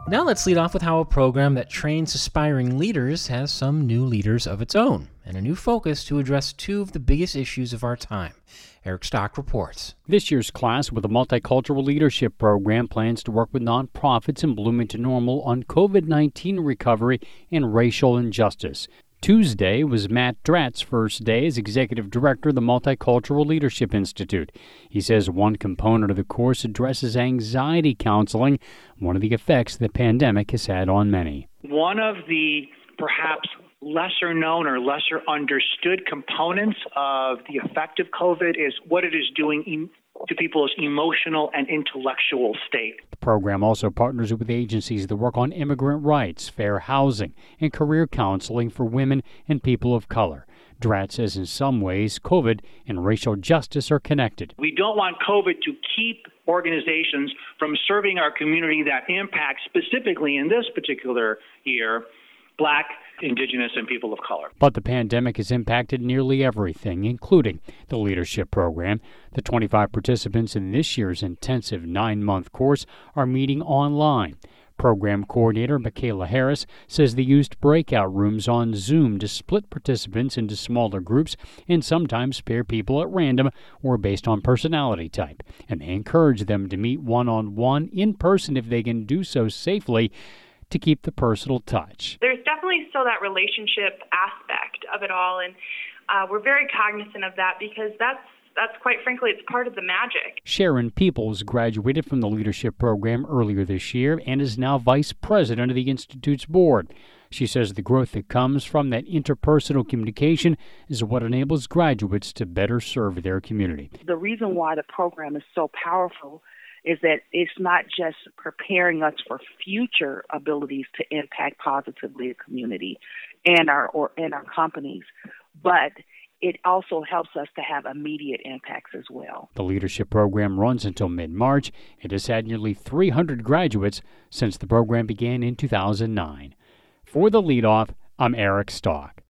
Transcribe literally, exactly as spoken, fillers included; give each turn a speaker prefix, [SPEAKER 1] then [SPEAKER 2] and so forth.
[SPEAKER 1] Now let's lead off with how a program that trains aspiring leaders has some new leaders of its own and a new focus to address two of the biggest issues of our time. Eric Stock reports.
[SPEAKER 2] This year's class with the Multicultural Leadership Program plans to work with nonprofits in Bloomington Normal on covid nineteen recovery and racial injustice. Tuesday was Matt Dratt's first day as Executive Director of the Multicultural Leadership Institute. He says one component of the course addresses anxiety counseling, one of the effects the pandemic has had on many.
[SPEAKER 3] One of the perhaps lesser known or lesser understood components of the effect of COVID is what it is doing em- to people's emotional and intellectual state.
[SPEAKER 2] The program also partners with agencies that work on immigrant rights, fair housing, and career counseling for women and people of color. Dratt says in some ways, COVID and racial justice are connected.
[SPEAKER 3] We don't want COVID to keep organizations from serving our community that impacts, specifically in this particular year, Black, Indigenous, and people of color.
[SPEAKER 2] But the pandemic has impacted nearly everything, including the leadership program. The twenty-five participants in this year's intensive nine-month course are meeting online. Program coordinator Michaela Harris says they used breakout rooms on Zoom to split participants into smaller groups and sometimes pair people at random or based on personality type. And they encourage them to meet one-on-one in person if they can do so safely, to keep the personal touch.
[SPEAKER 4] There's definitely still that relationship aspect of it all, and uh, we're very cognizant of that because that's that's quite frankly, it's part of the magic.
[SPEAKER 2] Sharon Peoples graduated from the leadership program earlier this year and is now vice president of the Institute's board. She says the growth that comes from that interpersonal communication is what enables graduates to better serve their community.
[SPEAKER 5] The reason why the program is so powerful is that it's not just preparing us for future abilities to impact positively the community and our or and our companies, but it also helps us to have immediate impacts as well.
[SPEAKER 2] The leadership program runs until mid-March. It has had nearly three hundred graduates since the program began in two thousand nine. For the Leadoff, I'm Eric Stock.